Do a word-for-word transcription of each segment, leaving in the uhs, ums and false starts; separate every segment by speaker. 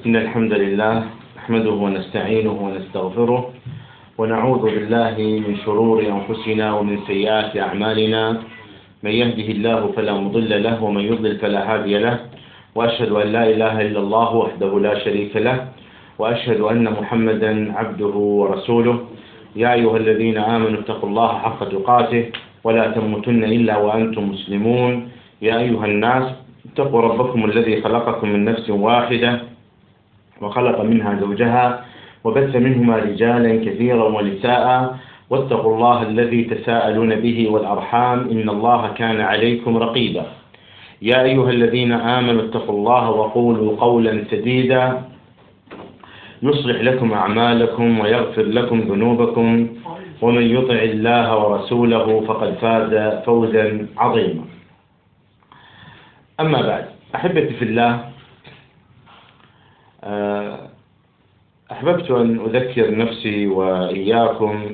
Speaker 1: إن الحمد لله نحمده ونستعينه ونستغفره ونعوذ بالله من شرور أنفسنا ومن سيئات أعمالنا. من يهده الله فلا مضل له ومن يضلل فلا هادي له، وأشهد أن لا إله إلا الله وحده لا شريك له، وأشهد أن محمدا عبده ورسوله. يا أيها الذين آمنوا اتقوا الله حق تقاته ولا تموتن إلا وأنتم مسلمون. يا أيها الناس اتقوا ربكم الذي خلقكم من نفس واحدة وخلق منها زوجها وبث منهما رجالا كثيرا ونساء، واتقوا الله الذي تساءلون به والأرحام إن الله كان عليكم رقيبا. يا أيها الذين آمنوا اتقوا الله وقولوا قولا سديدا يصلح لكم أعمالكم ويغفر لكم ذنوبكم، ومن يطع الله ورسوله فقد فاز فوزا عظيما. أما بعد، أحبتي في الله، أحببت أن أذكر نفسي وإياكم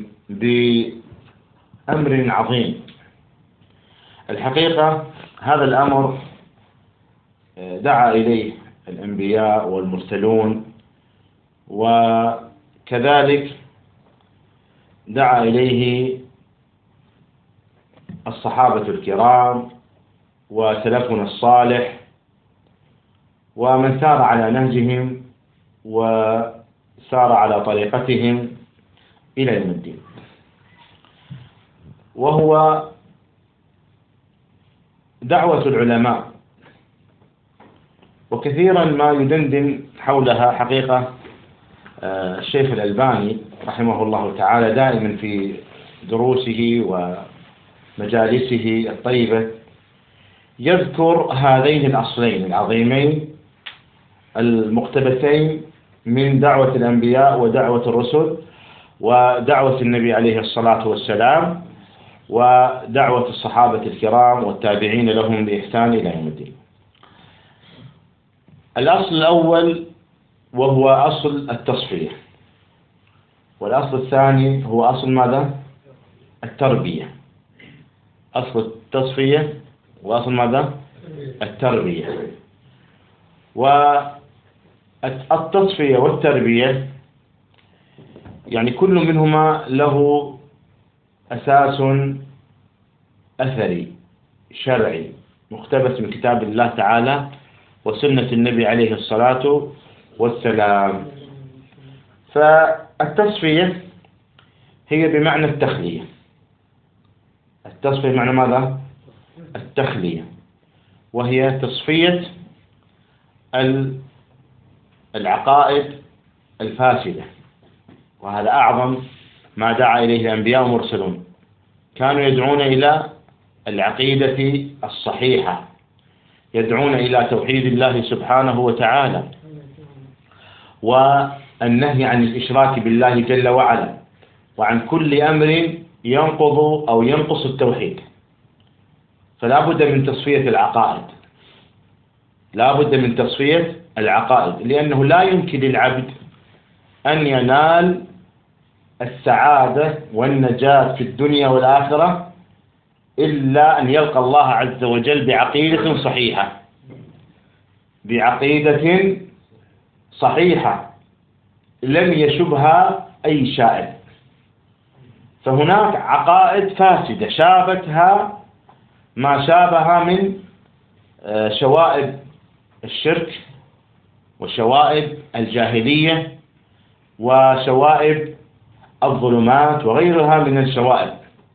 Speaker 1: بأمر عظيم. الحقيقة هذا الأمر دعا إليه الأنبياء والمرسلون، وكذلك دعا إليه الصحابة الكرام وسلفنا الصالح ومن سار على نهجهم وسار على طريقتهم إلى يوم الدين، وهو دعوة العلماء. وكثيرا ما يدندن حولها حقيقة الشيخ الألباني رحمه الله تعالى دائما في دروسه ومجالسه الطيبة، يذكر هذين الأصلين العظيمين المقتبسين من دعوة الأنبياء ودعوة الرسل، ودعوة النبي عليه الصلاة والسلام، ودعوة الصحابة الكرام والتابعين لهم بإحسان إلى يوم الدين. الأصل الأول وهو أصل التصفية، والأصل الثاني هو أصل ماذا؟ التربية. أصل التصفية وأصل ماذا؟ التربية. والتصفية والتربية يعني كل منهما له أساس أثري شرعي مقتبس من كتاب الله تعالى وسنة النبي عليه الصلاة والسلام. فالتصفية هي بمعنى التخلية. التصفية بمعنى ماذا؟ التخلية، وهي تصفية العقائد الفاسدة، وهذا أعظم ما دعا إليه الأنبياء والمرسلون. كانوا يدعون إلى العقيدة الصحيحة، يدعون إلى توحيد الله سبحانه وتعالى والنهي عن الإشراك بالله جل وعلا، وعن كل أمر ينقض أو ينقص التوحيد. فلا بد من تصفية العقائد، لا بد من تصفية العقائد، لأنه لا يمكن للعبد أن ينال السعادة والنجاة في الدنيا والآخرة إلا أن يلقى الله عز وجل بعقيدة صحيحة، بعقيدة صحيحة لم يشبها أي شائب. فهناك عقائد فاسدة شابتها ما شابها من شوائب الشرك وشوائب الجاهلية وشوائب الظلمات وغيرها من الشوائب.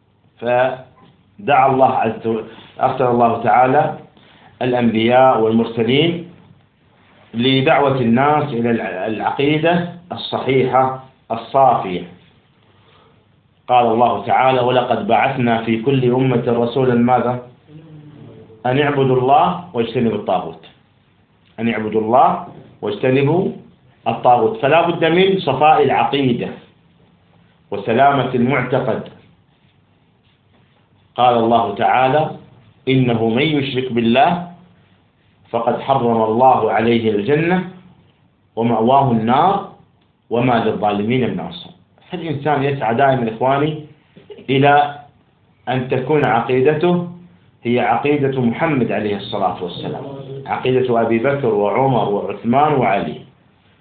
Speaker 1: فدعا الله عز وجل، أرسل الله تعالى الأنبياء والمرسلين لدعوة الناس إلى العقيدة الصحيحة الصافية. قال الله تعالى: ولقد بعثنا في كل أمة رسولا ماذا؟ أن اعبدوا الله واجتنبوا الطاغوت. أن اعبدوا الله واجتنبوا الطاغوت. فلا بد من صفاء العقيدة وسلامة المعتقد. قال الله تعالى: إنه من يشرك بالله فقد حرم الله عليه الجنة ومأواه النار وما للظالمين من أنصار. فالإنسان يسعى دائما إخواني إلى أن تكون عقيدته هي عقيدة محمد عليه الصلاة والسلام، عقيدة أبي بكر وعمر وعثمان وعلي.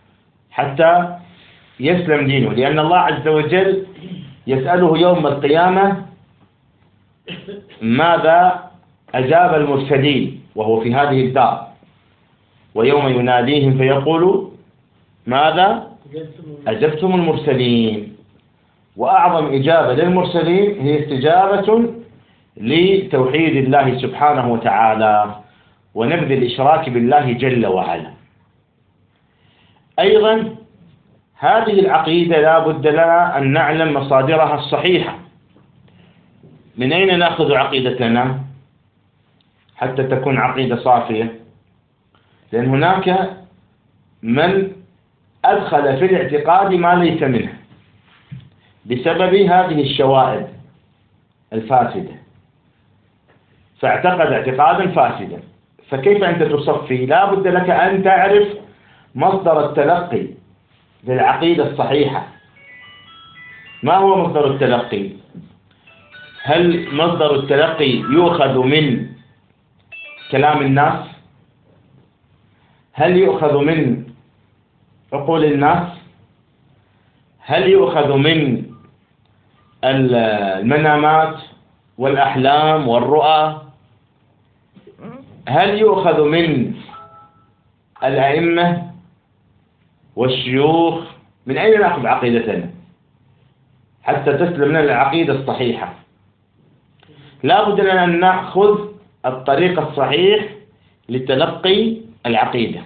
Speaker 1: حتى يسلم دينه، لأن الله عز وجل يسأله يوم القيامة ماذا أجاب المرسلين وهو في هذه الدار، ويوم يناديهم فيقول ماذا أجبتم المرسلين. وأعظم إجابة للمرسلين هي استجابة لتوحيد الله سبحانه وتعالى ونبذ الإشراك بالله جل وعلا. أيضا هذه العقيدة لا بد لنا أن نعلم مصادرها الصحيحة. من أين نأخذ عقيدتنا حتى تكون عقيدة صافية؟ لأن هناك من أدخل في الاعتقاد ما ليس منه بسبب هذه الشوائب الفاسدة، فاعتقد اعتقادا فاسدا. فكيف أنت تصفي؟ لا بد لك أن تعرف مصدر التلقي للعقيدة الصحيحة. ما هو مصدر التلقي؟ هل مصدر التلقي يؤخذ من كلام الناس؟ هل يؤخذ من عقول الناس؟ هل يؤخذ من المنامات والأحلام والرؤى؟ هل يؤخذ من الأئمة والشيوخ؟ من أين نأخذ عقيدتنا حتى تسلم لنا العقيدة الصحيحة؟ لا بد لنا أن نأخذ الطريق الصحيح لتلقي العقيدة.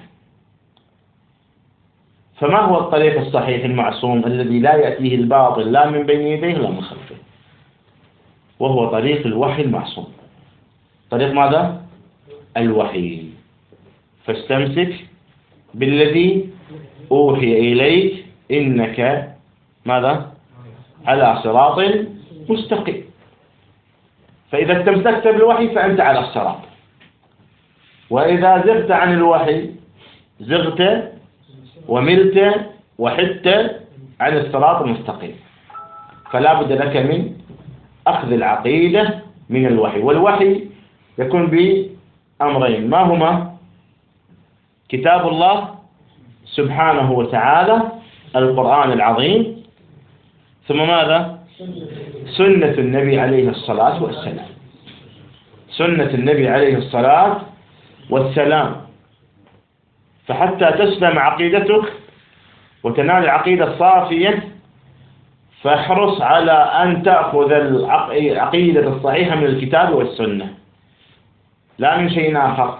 Speaker 1: فما هو الطريق الصحيح المعصوم الذي لا يأتيه الباطل لا من بين يديه ولا من خلفه؟ وهو طريق الوحي المعصوم. طريق ماذا؟ الوحي. فاستمسك بالذي أوحي إليك إنك ماذا؟ على صراط مستقيم. فإذا استمسكت بالوحي فأنت على الصراط، وإذا زغت عن الوحي زغت وملت وحدت عن الصراط المستقيم. فلا بد لك من أخذ العقيدة من الوحي، والوحي يكون بأمرين، ما هما؟ كتاب الله سبحانه وتعالى القرآن العظيم، ثم ماذا؟ سنة النبي عليه الصلاة والسلام. سنة النبي عليه الصلاة والسلام. فحتى تسلم عقيدتك وتنال العقيدة الصافية فاحرص على أن تأخذ العقيدة الصحيحة من الكتاب والسنة لا من شيء آخر.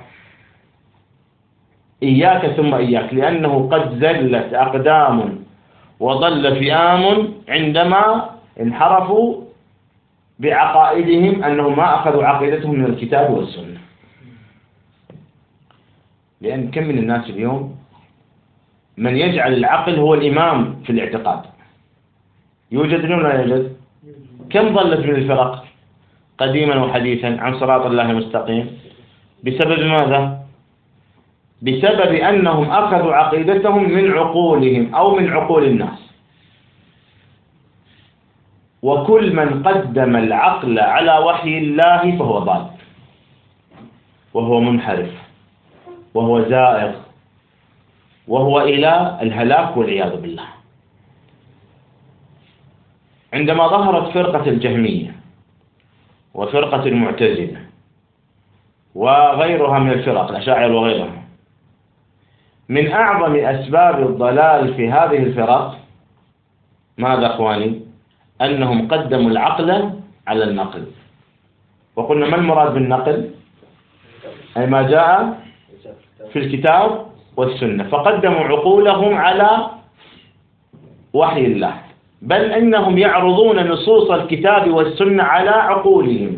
Speaker 1: إياك ثم إياك، لأنه قد زلت أقدام وضل فئام عندما انحرفوا بعقائدهم أنهم ما أخذوا عقيدتهم من الكتاب والسنة. لأن كم من الناس اليوم من يجعل العقل هو الإمام في الاعتقاد. يوجد اليوم لا يوجد؟ كم ضلت من الفرق قديما وحديثا عن صراط الله المستقيم؟ بسبب ماذا؟ بسبب أنهم أخذوا عقيدتهم من عقولهم أو من عقول الناس. وكل من قدم العقل على وحي الله فهو ضال وهو منحرف وهو زائغ وهو إلى الهلاك والعياذ بالله. عندما ظهرت فرقة الجهمية وفرقة المعتزلة وغيرها من الفرق الأشاعرة وغيرها، من أعظم أسباب الضلال في هذه الفرق ماذا أخواني؟ أنهم قدموا العقل على النقل. وقلنا ما المراد بالنقل؟ أي ما جاء في الكتاب والسنة، فقدموا عقولهم على وحي الله، بل إنهم يعرضون نصوص الكتاب والسنة على عقولهم،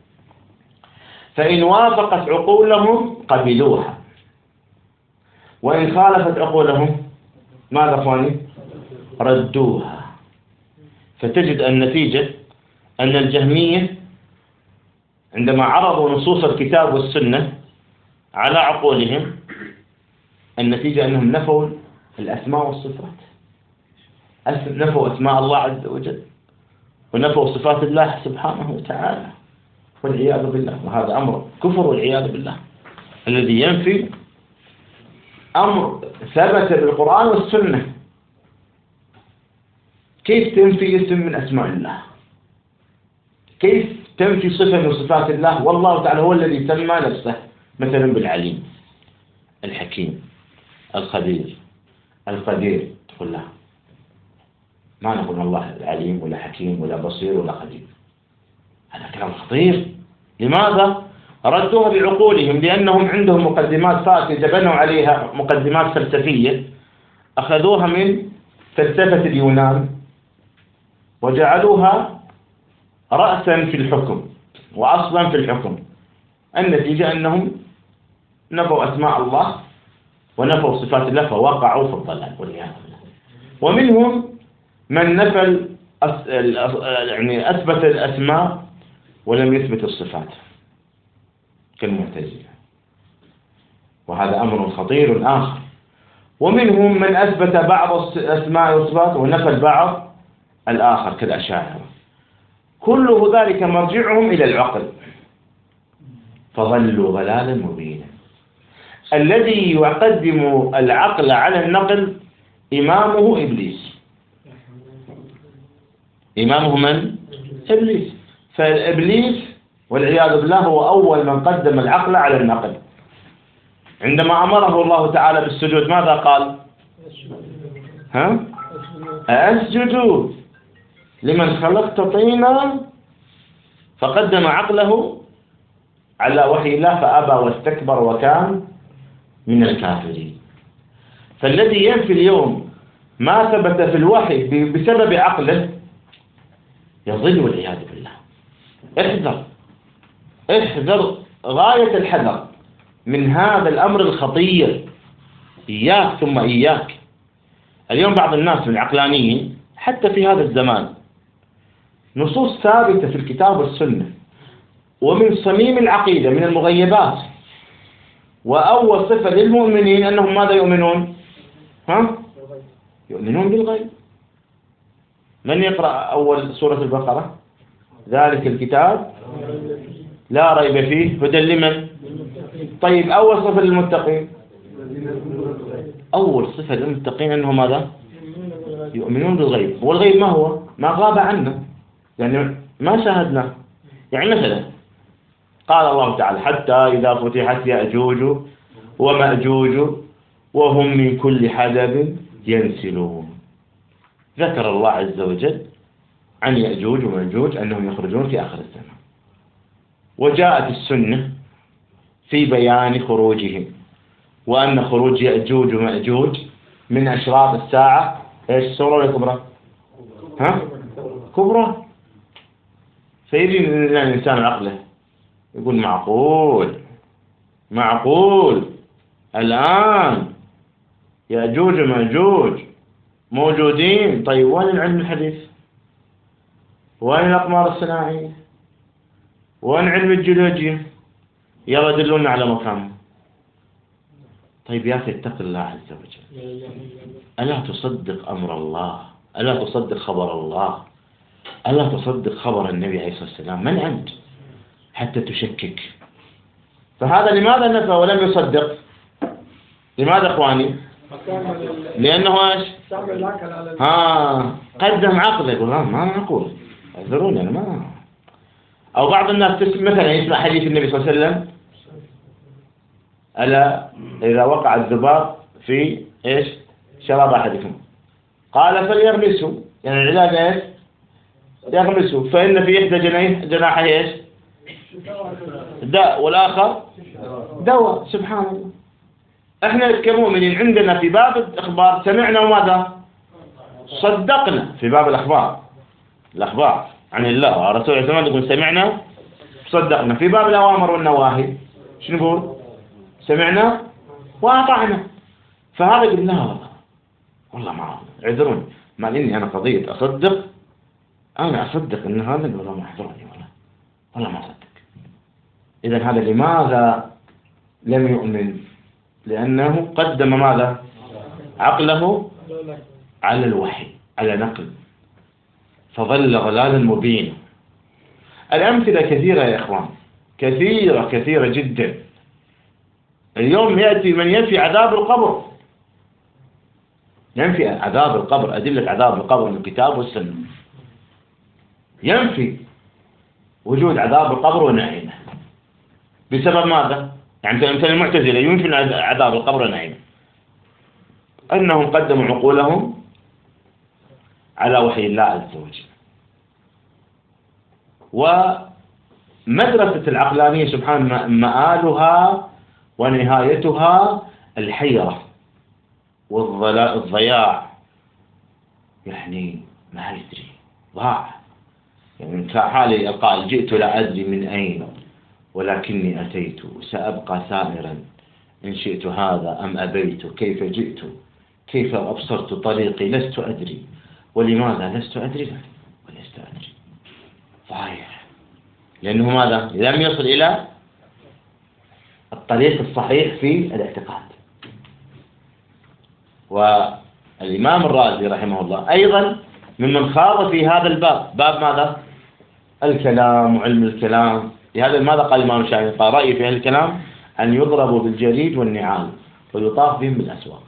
Speaker 1: فإن وافقت عقولهم قبلوها، وإن خالفت عقولهم ماذا أخواني؟ ردوها. فتجد النتيجة أن الجهمية عندما عرضوا نصوص الكتاب والسنة على عقولهم النتيجة أنهم نفوا الأسماء والصفات، نفوا أسماء الله عز وجل ونفوا صفات الله سبحانه وتعالى والعياذ بالله. وهذا أمر كفر والعياذ بالله. الذي ينفي أمر ثبت بالقرآن والسنة. كيف تنفي اسم من أسماء الله؟ كيف تنفي صفة من صفات الله والله تعالى هو الذي سمى نفسه مثلا بالعليم، الحكيم، الخبير، القدير؟ تقول لا، ما نقول الله العليم ولا حكيم ولا بصير ولا قدير. هذا كلام خطير. لماذا؟ ردوها بعقولهم، لأنهم عندهم مقدمات فاسدة بنوا عليها مقدمات فلسفية، أخذوها من فلسفة اليونان وجعلوها رأسا في الحكم وأصلا في الحكم. النتيجة أنهم نفوا أسماء الله ونفوا صفات الله فوقعوا في الضلال والعياذ بالله. ومنهم من نفى يعني أثبت الأسماء ولم يثبت الصفات كالمعتزلة، وهذا أمر خطير آخر. ومنهم من أثبت بعض الأسماء والصفات ونفى البعض الآخر كالأشاعرة. كل ذلك مرجعهم إلى العقل، فضلوا ضلالا مبينا. الذي يقدم العقل على النقل إمامه إبليس. إمامه من؟ إبليس. فالإبليس والعياذ بالله هو أول من قدم العقل على النقل. عندما أمره الله تعالى بالسجود ماذا قال؟ ها؟ أسجدوا لمن خلقت طينا، فقدم عقله على وحي الله فأبى واستكبر وكان من الكافرين. فالذي ينفي اليوم ما ثبت في الوحي بسبب عقله يضل والعياذ بالله. احذر احذر غاية الحذر من هذا الأمر الخطير. إياك ثم إياك. اليوم بعض الناس من العقلانيين حتى في هذا الزمان نصوص ثابتة في الكتاب والسنة ومن صميم العقيدة من المغيبات، وأول صفة للمؤمنين أنهم ماذا يؤمنون؟ ها؟ يؤمنون بالغيب. من يقرأ أول سورة البقرة؟ ذلك الكتاب لا ريب فيه هدى لمن؟ طيب أول صفة للمتقين، أول صفة للمتقين أنهم ماذا؟ يؤمنون بالغيب. والغيب ما هو؟ ما غاب عنا، يعني ما شاهدنا. يعني مثلا قال الله تعالى حتى إذا فتحت يأجوج ومأجوج وهم من كل حدب ينسلون. ذكر الله عز وجل عن يأجوج ومأجوج أنهم يخرجون في آخر الزمان، وجاءت السنة في بيان خروجهم، وأن خروج يأجوج ومأجوج من أشراط الساعة. إيش صورة ولا كبرى؟ ها؟ كبرى. فيجي الإنسان عقله يقول معقول معقول الآن يأجوج ومأجوج موجودين. طيب وين العلم الحديث؟ وين الأقمار الصناعية؟ وين علم الجيولوجيا؟ يلا دلونا على مكانه. طيب يا أخي اتق الله عز وجل. ألا تصدق أمر الله؟ ألا تصدق خبر الله؟ ألا تصدق خبر النبي عليه الصلاة والسلام؟ من أنت حتى تشكك؟ فهذا لماذا نفى ولم يصدق؟ لماذا إخواني؟ لأنه إيش؟ ها قدم عقله. يقول لا ما نقول، اعذروني أنا ما. أو بعض الناس مثلا يسمع حديث النبي صلى الله عليه وسلم ألا إذا وقع الذباب في إيش؟ شراب أحدكم قال فليغمسه، يعني العلاج إيش؟ يغمسه، فإن في إحدى جناح جناحه إيش؟ داء والآخر دواء. سبحان الله. إحنا كمؤمنين عندنا في باب الأخبار سمعنا وماذا؟ صدقنا. في باب الأخبار الأخبار عن الله ورسوله عليه الصلاة والسلام سمعنا صدقنا. في باب الأوامر والنواهي شنو نقول؟ سمعنا وأطعنا. فهذا يقول لا والله ما اعذروني، مع إني أنا قضية أصدق، أنا أصدق إن هذا والله ما اعذروني والله والله ما أصدق. إذا هذا لماذا لم يؤمن؟ لأنه قدم ماذا؟ عقله على الوحي، على نقل، فظل ضلالا مبينا. الأمثلة كثيرة يا إخوان، كثيرة كثيرة جدا. اليوم يأتي من ينفي عذاب القبر، ينفي عذاب القبر، أدلة عذاب القبر من الكتاب والسنة، ينفي وجود عذاب القبر ونعيمه بسبب ماذا؟ يعني مثل المعتزلة ينفي عذاب القبر ونعيمه، أنهم قدموا عقولهم على وحي الله عز وجل. ومدرسة العقلانية سبحان مآلها ونهايتها الحيرة والضياع، يعني ما يدري ضاع. يعني كحال القائل جئت لا أدري من أين ولكني أتيت، سأبقى سائرا إن شئت هذا أم أبيت، كيف جئت كيف أبصرت طريقي لست أدري، ولماذا لست أدري ولست أدري. ضايع لأنه ماذا؟ لم يصل إلى الطريق الصحيح في الاعتقاد. والإمام الرازي رحمه الله أيضا ممن خاض في هذا الباب، باب ماذا؟ الكلام وعلم الكلام. لهذا ماذا قال الإمام الشافعي؟ قال رأيي في أهل الكلام أن يضربوا بالجريد والنعال ويطاف بهم بالأسواق.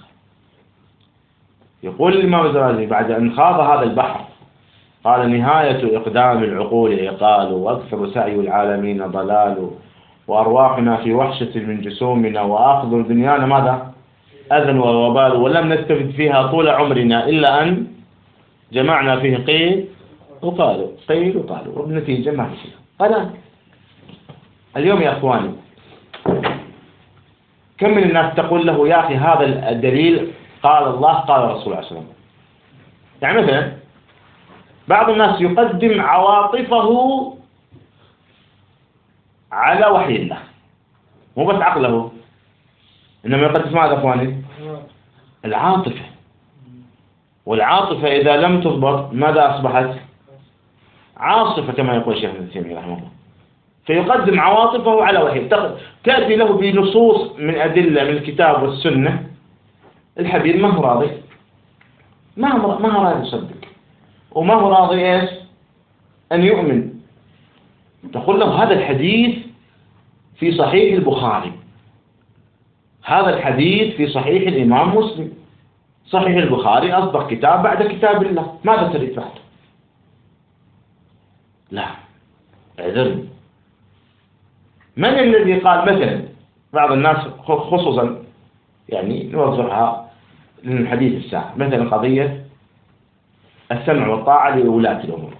Speaker 1: يقول الإمام الرازي بعد أن خاض هذا البحر قال نهاية إقدام العقول عقال، وأكثر سعي العالمين ضلال، وأرواحنا في وحشة من جسومنا، وآخذ دنيانا ماذا؟ أذى ووبال، ولم نستفد فيها طول عمرنا إلا أن جمعنا فيه قيل وقالوا قيل وقالوا، وبالنتيجة ما في شيء. قال اليوم يا أخواني كم من الناس تقول له يا أخي هذا الدليل قال الله قال الرسول عليه الصلاة والسلام. يعني مثلا بعض الناس يقدم عواطفه على وحي الله، مو بس عقله، إنما يقدم ماذا أخواني؟ العاطفة. والعاطفة إذا لم تضبط ماذا أصبحت؟ عاصفة كما يقول الشيخ ابن تيمية رحمه الله. فيقدم عواطفه على وحي، تأتي له بنصوص من أدلة من الكتاب والسنة، الحبيب ما هو راضي، ما هو ما هو راضي يصدق، وما هو راضي إيش؟ أن يؤمن. تقول له هذا الحديث في صحيح البخاري، هذا الحديث في صحيح الإمام مسلم، صحيح البخاري أصدق كتاب بعد كتاب الله، ماذا تريد بعد؟ لا اعذرني. من الذي قال مثلا بعض الناس خصوصا يعني نوضحها للحديث الساعة، مثلا قضية السمع والطاعة لولاة الأمور،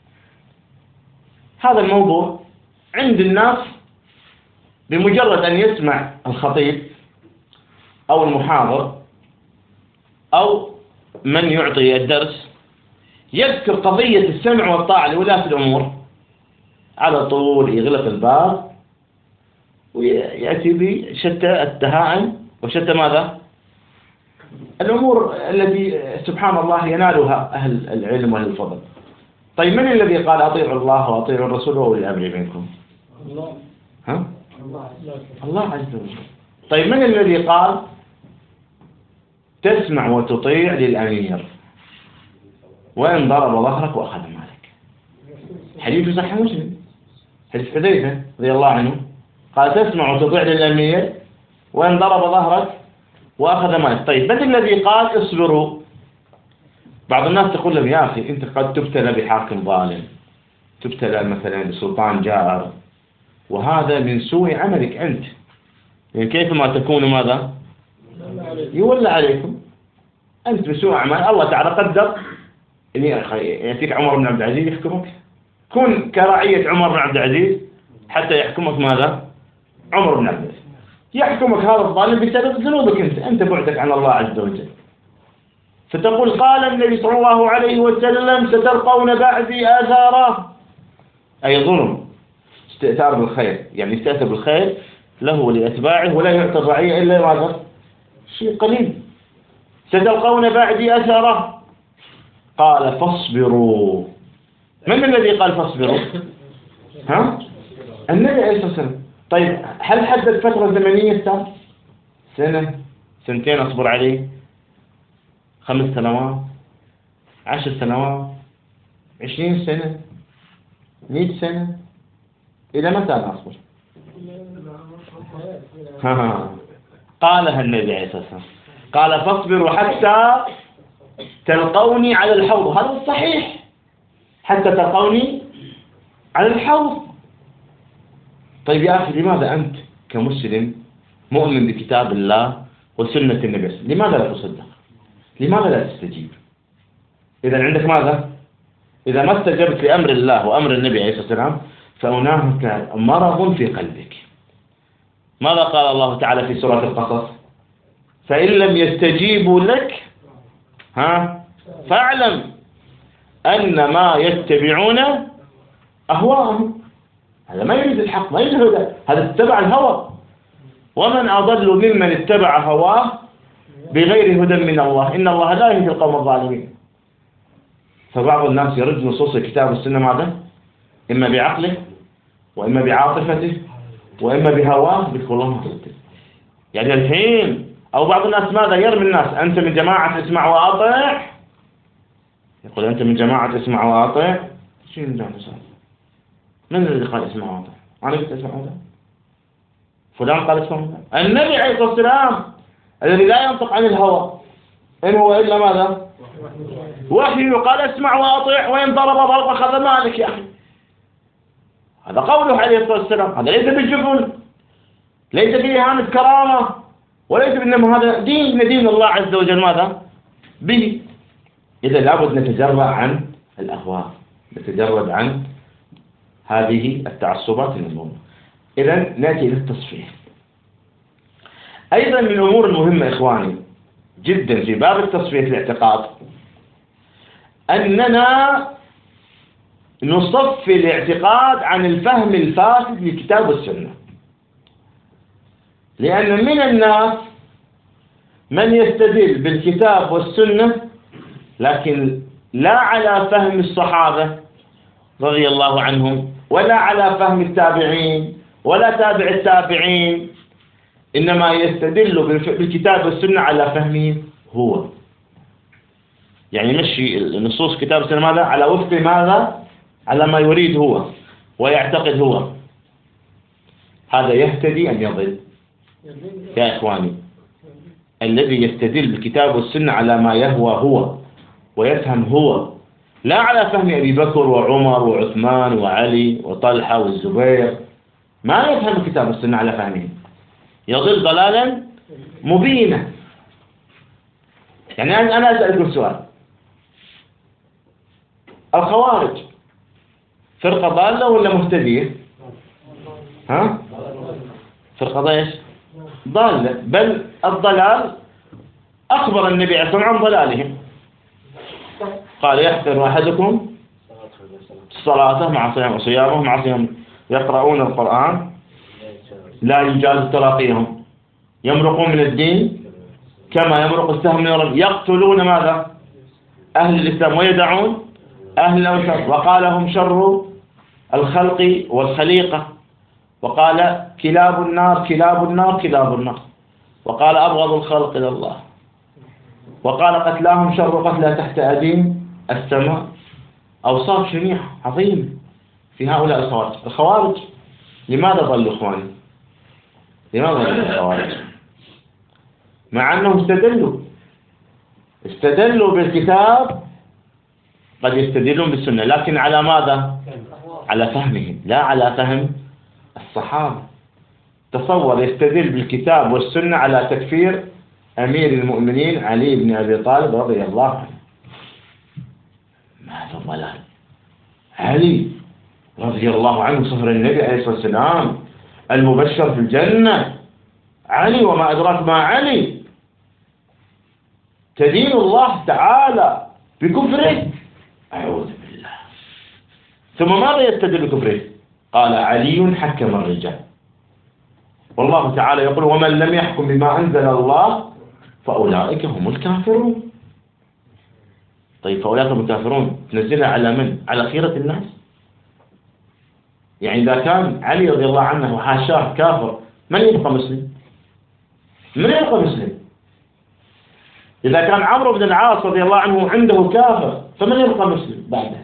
Speaker 1: هذا الموضوع عند الناس بمجرد أن يسمع الخطيب أو المحاضر أو من يعطي الدرس يذكر قضية السمع والطاعة لولاة الأمور على طول يغلق الباب ويأتي بشتى التهائم وشتى ماذا؟ الأمور التي سبحان الله ينالها أهل العلم وأهل الفضل. طيب من الذي قال أطيعوا الله وأطيعوا الرسول وأولي الأمر منكم؟ الله. ها؟ الله عز وجل. طيب من الذي قال تسمع وتطيع للأمير وإن ضرب ظهرك وأخذ مالك؟ حديث صحيح مسلم، حديث حذيفة رضي الله عنه، قال تسمع وتطيع للأمير وإن ضرب ظهرك وأخذ مالك. طيب من الذي قال اصبروا؟ بعض الناس تقول لهم يا أخي أنت قد تبتلى بحاكم ظالم، تبتلى مثلا بسلطان جائر، وهذا من سوء عملك أنت، يعني كيفما تكون ماذا؟ يولى عليكم أنت بسوء أعمال. الله تعالى قدر أن يأتيك عمر بن عبد العزيز يحكمك، كن كرعية عمر بن عبد العزيز حتى يحكمك ماذا؟ عمر بن عبد العزيز يحكمك هذا الظالم بسبب ذنوبك أنت، أنت بعدك عن الله عز وجل. فتقول قال النبي صلى الله عليه وسلم ستلقون بعدي آثارا، أي ظلم، استئثار بالخير، يعني يستأثر بالخير له ولأتباعه ولا يعطي الرعية إلا ماذا؟ شيء قليل. ستلقون بعدي أثارا، قال فاصبروا. من الذي قال فاصبروا؟ ها؟ النبي عليه الصلاة والسلام. طيب هل حدد فترة زمنية سنة؟ سنة سنتين أصبر عليه، خمس سنوات، عشر سنوات، عشرين سنة، مئة سنة، إلى متى أصبر؟ ها قالها النبي عليه الصلاة والسلام، قال فاصبروا حتى تلقوني على الحوض، هذا الصحيح، حتى تلقوني على الحوض. طيب يا أخي، لماذا أنت كمسلم مؤمن بكتاب الله وسنة النبي، لماذا لا تصدق؟ لماذا لا تستجيب؟ إذا عندك ماذا؟ إذا ما استجبت لأمر الله وأمر النبي عليه الصلاة والسلام فهناك مرض في قلبك. ماذا قال الله تعالى في سورة القصص؟ فإن لم يستجيبوا لك ها فاعلم أن ما يتبعون أهواءهم. هذا ما يريد الحق، ما يريد الهدى، هذا اتبع الهوى. ومن أضل ممن اتبع هواه بغير هدى من الله، إن الله لا يهدي القوم الظالمين. فبعض الناس يرد نصوص الكتاب والسنة ماذا؟ إما بعقله وإما بعاطفته وإما بهواه، يقول الله ما صدق. يعني الحين أو بعض الناس ماذا يرمي الناس؟ أنت من جماعة اسمع وأطع، يقول أنت من جماعة اسمع وأطع. شو من جماعة اسمع؟ من الذي قال اسمع وأطع؟ أنا قلت اسمع وأطع؟ فلان قال اسمع وأطع؟ النبي عليه الصلاة والسلام الذي لا ينطق عن الهوى، إن هو إلا ماذا؟ وحي، قال اسمع وأطع، وإن ضرب ضرب خذ مالك يا أخي. هذا قوله عليه الصلاة والسلام، هذا ليس بالجبن، ليس بإهانة كرامة، وليس بإنما هذا دين من دين الله عز وجل ماذا؟ به. إذا لابد نتجرد عن الأهواء، نتجرد عن هذه التعصبات المذمومة. إذا نأتي إلى التصفية. أيضا من الأمور المهمة إخواني جدا في باب التصفية الاعتقاد أننا نصفي الاعتقاد عن الفهم الفاسد للكتاب والسنة. لأن من الناس من يستدل بالكتاب والسنة لكن لا على فهم الصحابة رضي الله عنهم، ولا على فهم التابعين ولا تابع التابعين، إنما يستدل بالكتاب والسنة على فهمه هو. يعني يمشي النصوص كتاب السنة ماذا؟ على وفق ماذا؟ على ما يريد هو ويعتقد هو. هذا يهتدي أم يضل؟ يا إخواني، الذي يستدل بالكتاب والسنة على ما يهوى هو ويفهم هو، لا على فهم أبي بكر وعمر وعثمان وعلي وطلحة والزبير، ما يفهم الكتاب والسنة على فهمه، يضل ضلالا مبينا. يعني أنا أسألكم سؤال، الخوارج فرقة ضالة ولا مهتدية؟ ها؟ فرقة ايش؟ ضالة، بل الضلال أخبر النبي عليه الصلاة والسلام عن ضلالهم، قال يحقر أحدكم صلاته مع صيام وصيامه مع صيام، يقرؤون القرآن لا يجاز تراقيهم، يمرقون من الدين كما يمرق السهم من الرمي، يقتلون ماذا؟ أهل الإسلام ويدعون أهل الأوثان، وقال هم شر الخلق والخليقة، وقال كلاب النار كلاب النار كلاب النار، وقال أبغض الخلق إلى الله، وقال قتلاهم شر قتلى تحت أديم السماء. أوصاف شنيعة عظيمة في هؤلاء الخوارج. الخوارج لماذا ضلوا إخواني؟ لماذا ضلوا الخوارج؟ مع أنهم استدلوا استدلوا بالكتاب، قد يستدلون بالسنة، لكن على ماذا؟ على فهمهم، لا على فهم الصحابة. تصور يستدل بالكتاب والسنة على تكفير أمير المؤمنين علي بن أبي طالب رضي الله عنه. ماذا ضلال! علي رضي الله عنه صهر النبي عليه الصلاة والسلام المبشر في الجنة، علي وما أدراك ما علي، تدين الله تعالى بكفره، أعوذ بالله. ثم ماذا يستدل بكفره؟ قال علي حكم الرجال، والله تعالى يقول ومن لم يحكم بما أنزل الله فأولئك هم الكافرون. طيب فأولئك هم الكافرون تنزلها على من؟ على خيرة الناس؟ يعني إذا كان علي رضي الله عنه وحاشاه كافر، من يبقى مسلم؟ من يبقى مسلم؟ إذا كان عمرو بن العاص رضي الله عنه عنده كافر، فمن يبقى مسلم بعده؟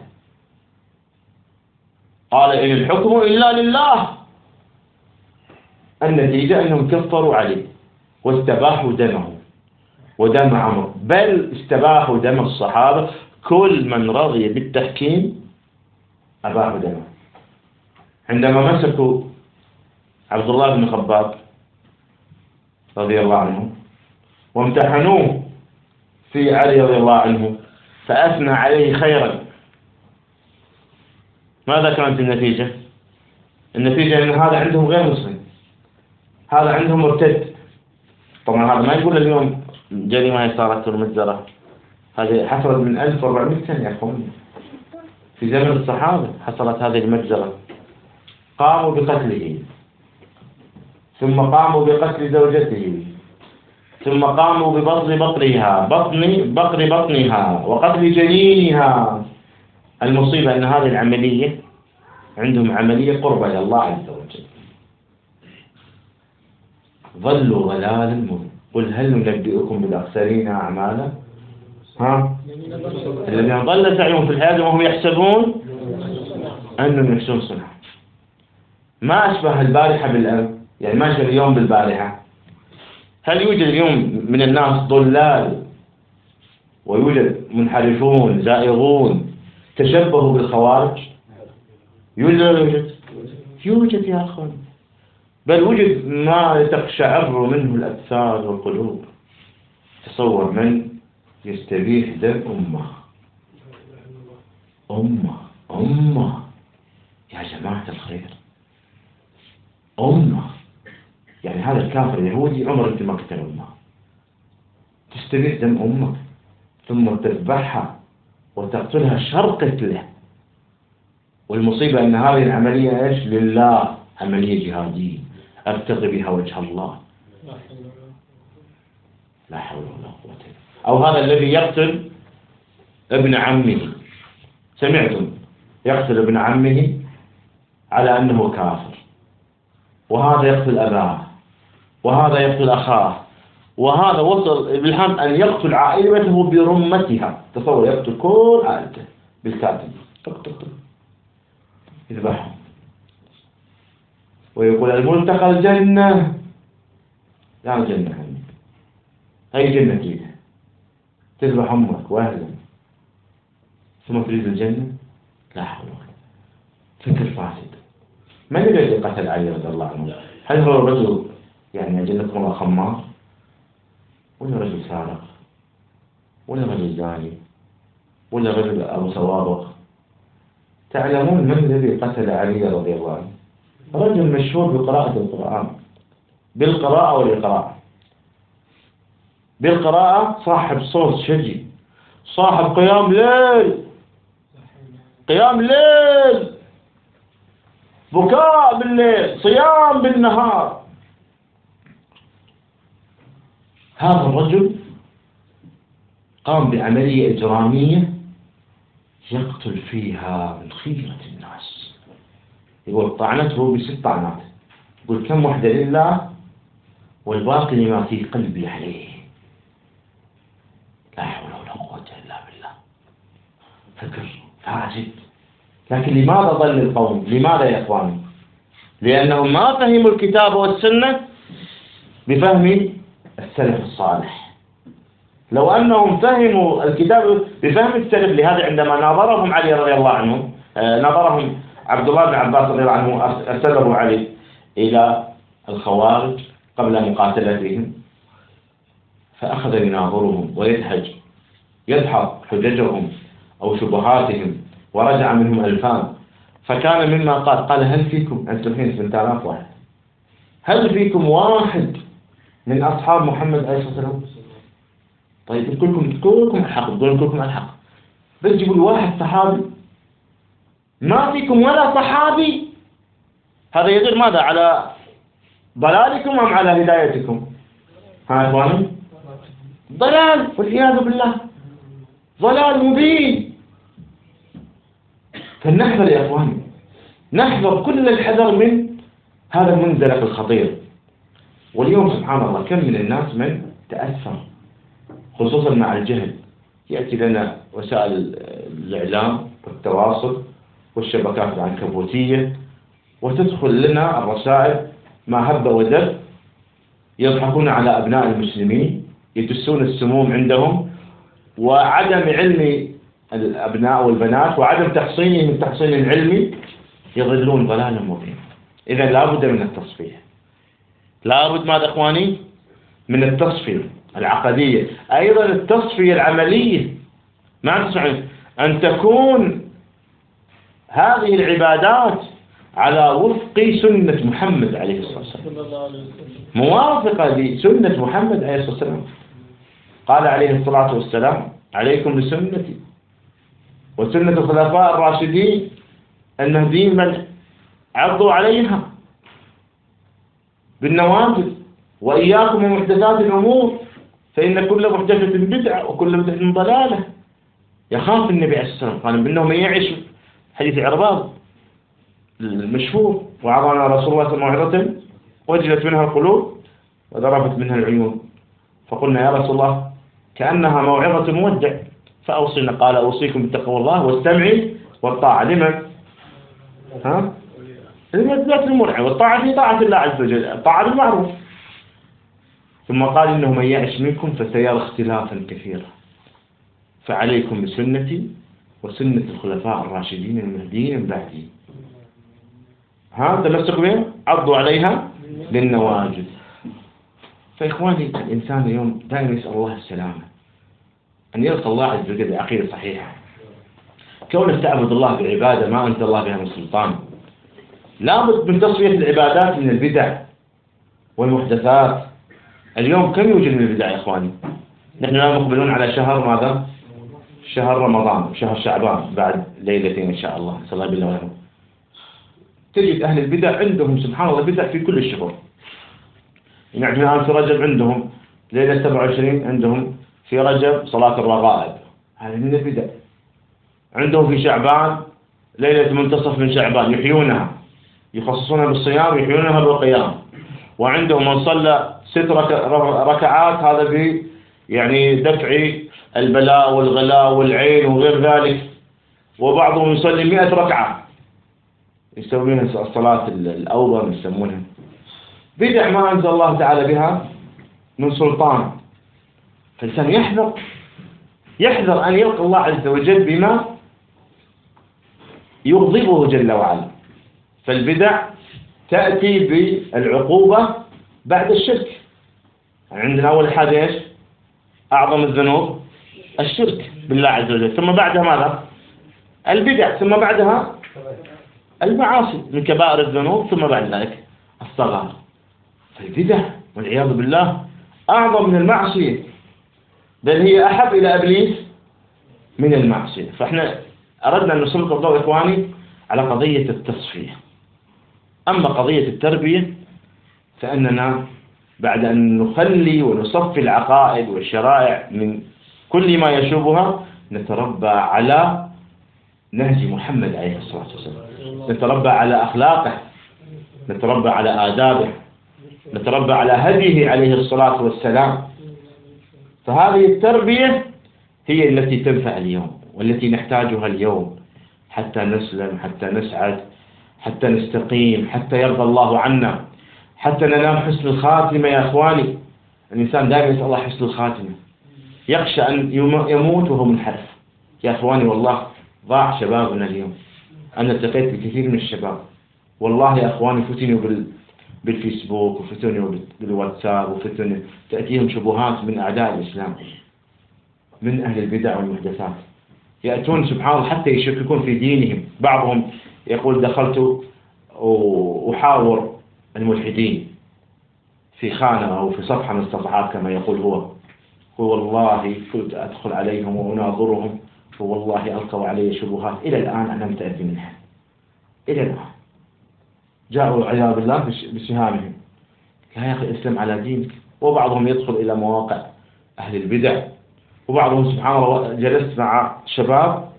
Speaker 1: قال إن الحكم إلا لله. النتيجة أنهم كفروا عليه واستباحوا دمه ودم عمرو، بل استباحوا دم الصحابة. كل من رضي بالتحكيم أباحوا دمه. عندما مسكوا عبد الله بن خباب رضي الله عنه وامتحنوه في علي رضي الله عنه فأثنى عليه خيرا، ماذا كانت النتيجة؟ النتيجة أن هذا عندهم غير مسلم، هذا عندهم مرتد. طبعا هذا ما يقول اليوم جريمة هي صارت المجزرة، هذه حصلت من ألف وأربعمائة سنة يا أخواني، في زمن الصحابة حصلت هذه المجزرة. قاموا بقتله، ثم قاموا بقتل زوجته، ثم قاموا ببطن بطنها بطن بقر بطنها وقتل جنينها. المصيبة أن هذه العملية عندهم عملية قربة إلى الله عز وجل. ظلوا ضلالا مبينا. قل هل ننبئكم بالأخسرين أعمالا؟ ها؟ الذين ضل سعيهم في الحياة وهم يحسبون أنهم يحسنون صنعا. ما أشبه البارحة بالأمس، يعني ما أشبه اليوم بالبارحة. هل يوجد اليوم من الناس ضلال ويوجد منحرفون زائغون تشبهوا بالخوارج؟ يوجد ولا يوجد؟ يوجد يا أخوان، بل وجد ما تقشعر منه الأبصار والقلوب. تصور من يستبيح دم أمه أمه أمه يا جماعة الخير، أمه، يعني هذا الكافر اليهودي عمر أنت ما قتل أمه، تستبيح دم أمه ثم تذبحها وتقتلها شر قتله. والمصيبة أن هذه العملية إيش؟ لله، عملية جهادية أبتغي بها وجه الله، لا حول ولا قوة إلا بالله. أو هذا الذي يقتل ابن عمه، سمعتم، يقتل ابن عمه على أنه كافر، وهذا يقتل أباه، وهذا يقتل أخاه، وهذا وصل بالحمد أن يقتل عائلته برمتها. تصور يقتل كل عائلته بالكاتب، يذبحهم ويقول الملتقى الجنة. لا الجنة عنك، أي جنة تريدها؟ تذبح أمك وأهلك ثم تريد الجنة؟ لا حول ولا قوة. فكر فاسد. من الذي قتل علي رضي الله عنه؟ هل هو رجل يعني جنتكم خمار، ولا رجل سارق، ولا رجل زاني، ولا رجل أبو سوابق؟ تعلمون من الذي قتل علي رضي الله عنه؟ رجل مشهور بقراءة القرآن، بالقراءة والإقراء. بالقراءة صاحب صوت شجي، صاحب قيام ليل، قيام ليل، بكاء بالليل، صيام بالنهار. هذا الرجل قام بعملية إجرامية يقتل فيها من خيرة الناس. يقول طعنته بست طعنات، يقول كم واحدة لله والباقي لما في قلبي عليه. لا حول ولا قوة إلا بالله. فكر فاسد. لكن لماذا ضل القوم؟ لماذا يا إخواني؟ لأنهم ما فهموا الكتاب والسنة بفهم السلف الصالح. لو أنهم فهموا الكتاب بفهم السلف، لهذا عندما ناظرهم علي رضي الله عنه، ناظرهم عبد الله بن عباس رضي الله عنه، أرسله علي إلى الخوارج قبل مقاتلتهم، فأخذ يناظرهم ويدحج يدحض حججهم أو شبهاتهم، ورجع منهم ألفان. فكان مما قال قال هل فيكم، أنتم الحين ثمانية آلاف واحد، هل فيكم واحد من أصحاب محمد عليه الصلاة والسلام؟ طيب كلكم كلكم الحق، تقولون كلكم الحق، بس جيبوا لي واحد صحابي. ما فيكم ولا صحابي. هذا يدل ماذا؟ على ضلالكم أم على هدايتكم؟ ها يا إخواني؟ ضلال والعياذ بالله، ضلال مبين. فلنحذر يا إخواني، نحذر كل الحذر من هذا المنزلق الخطير. واليوم سبحان الله كم من الناس من تأثر خصوصا مع الجهل. يأتي لنا وسائل الإعلام والتواصل والشبكات العنكبوتية، وتدخل لنا الرسائل ما هب ودب يضحكون على أبناء المسلمين، يدسون السموم عندهم، وعدم علم الأبناء والبنات وعدم تحصينهم التحصين العلمي، يضلون ضلالا مبينا. إذا لابد من التصفية، لابد ماذا إخواني؟ من التصفية العقدية، أيضا التصفية العملية. ما تسمعون أن تكون هذه العبادات على وفق سنة محمد عليه الصلاة والسلام، موافقة لسنة محمد عليه الصلاة والسلام. قال عليه الصلاة والسلام: عليكم بسنتي وسنة الخلفاء الراشدين المهديين من عضوا عليها بالنوافل، وإياكم ومحدثات الأمور فإن كل محدثة بدعة وكل بدعة ضلالة. يخاف النبي عليه الصلاة والسلام، قال إنه من يعش، حديث عرباض المشهور: وعظنا رسول الله موعظة وجلت منها القلوب وذرفت منها العيون. فقلنا: يا رسول الله كأنها موعظة مودع، فأوصينا. قال: أوصيكم بتقوى الله والسمع والطاعة. لمن؟ ها؟ لذات المرعى، والطاعة في طاعة الله عز وجل، الطاعة بالمعروف. ثم قال: إنه من يعش منكم فسيرى اختلافا كثيرا، فعليكم بسنتي وسنة الخلفاء الراشدين المهديين من بعدي. ها تمسكوا بها، عضوا عليها بالنواجذ. فإخواني، الإنسان اليوم دائما يسأل الله السلامة، أن يلقى الله عز وجل بعقيدة صحيحة. كونك تعبد الله بعبادة ما أنزل الله بها من سلطان. لابد من تصفية العبادات من البدع والمحدثات. اليوم كم يوجد من البدع يا إخواني؟ نحن الآن مقبلون على شهر ماذا؟ شهر رمضان، شهر شعبان بعد ليلتين إن شاء الله، صلى الله بالله ونعم. تجد أهل البدع عندهم سبحان الله بدع في كل الشهور. يعني الآن في رجب عندهم ليلة سبعة وعشرين، عندهم في رجب صلاة الرغائب، هذه من البدع. عندهم في شعبان ليلة منتصف من شعبان يحيونها، يخصصونها بالصيام ويحيونها بالقيام. وعندهم من صلى ست ركعات، هذا في يعني دفع البلاء والغلاء والعين وغير ذلك. وبعضهم يصلي مئة ركعة، يسوون الصلاة الأوبر يسمونها. بدع ما أنزل الله تعالى بها من سلطان. فالإنسان يحذر يحذر أن يلقى الله عز وجل بما يغضبه جل وعلا. فالبدع تأتي بالعقوبة بعد الشرك. عندنا أول حاجة إيش؟ أعظم الذنوب الشرك بالله عز وجل، ثم بعدها ماذا؟ البدع، ثم بعدها المعاصي من كبائر الذنوب، ثم بعد ذلك الصغائر. فالبدع والعياذ بالله أعظم من المعصية، بل هي أحب إلى إبليس من المعصية. فإحنا أردنا أن نسلط الضوء إخواني على قضية التصفية. أما قضية التربية فإننا بعد أن نخلي ونصفي العقائد والشرائع من كل ما يشوبها، نتربى على نهج محمد عليه الصلاة والسلام، نتربى على أخلاقه، نتربى على آدابه، نتربى على هديه عليه الصلاة والسلام. فهذه التربية هي التي تنفع اليوم والتي نحتاجها اليوم حتى نسلم، حتى نسعد، حتى نستقيم، حتى يرضى الله عنا، حتى ننام حسن الخاتمة. يا أخواني، الإنسان دائما يسأل الله حسن الخاتمة، يخشى أن يموت وهو منحرف. يا أخواني والله ضاع شبابنا اليوم. أنا التقيت بكثير من الشباب والله يا أخواني فتنوا بال بالفيسبوك وفتنوا بالواتساب وفتنوا تأتيهم شبهات من أعداء الإسلام، من أهل البدع والمحدثات. يأتون سبحان الله حتى يشككون في دينهم. بعضهم يقول دخلت وأحاور الملحدين في خانة أو في صفحة من الصفحات كما يقول هو هو والله كنت أدخل عليهم وأناظرهم، فوالله ألقوا علي شبهات إلى الآن أنا متأذي منها. إلى الآن جاءوا عياذ بالله بسهامهم. يا أخي اسلم على دينك. وبعضهم يدخل إلى مواقع أهل البدع، وبعضهم سبحان الله جلست مع شباب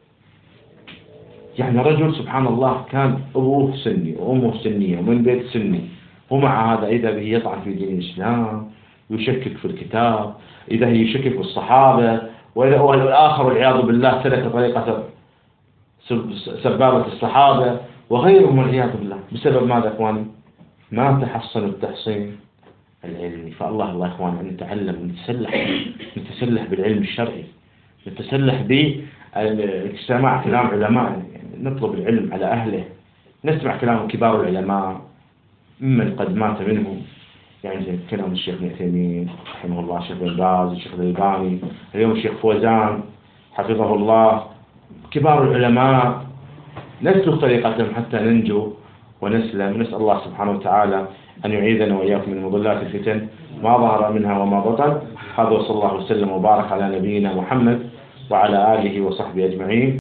Speaker 1: يعني رجل سبحان الله كان أبوه سني وأمه سنية ومن بيت سني، ومع هذا إذا به يطعن في دين الإسلام ويشكك في الكتاب، إذا هي يشكك في الصحابة، وإذا هو الآخر والعياذ بالله سلك طريقة سبابة الصحابة وغيرهم والعياذ بالله. بسبب ماذا إخواني؟ ما تحصن التحصين العلمي. فالله الله يا إخوان أن نتعلم ونتسلح نتسلح بالعلم الشرعي، نتسلح باستماع كلام علماء، يعني نطلب العلم على أهله، نسمع كلام كبار العلماء ممن قد مات منهم، يعني زي كلام الشيخ ابن عثيمين رحمه الله، الشيخ بن باز، الشيخ الألباني، اليوم الشيخ فوزان حفظه الله، كبار العلماء، نسلك طريقتهم حتى ننجو ونسلم. نسأل الله سبحانه وتعالى أن يعيذنا وإياكم من مضلات الفتن ما ظهر منها وما بطن. هذا وصلى الله وسلم وبارك على نبينا محمد وعلى آله وصحبه أجمعين.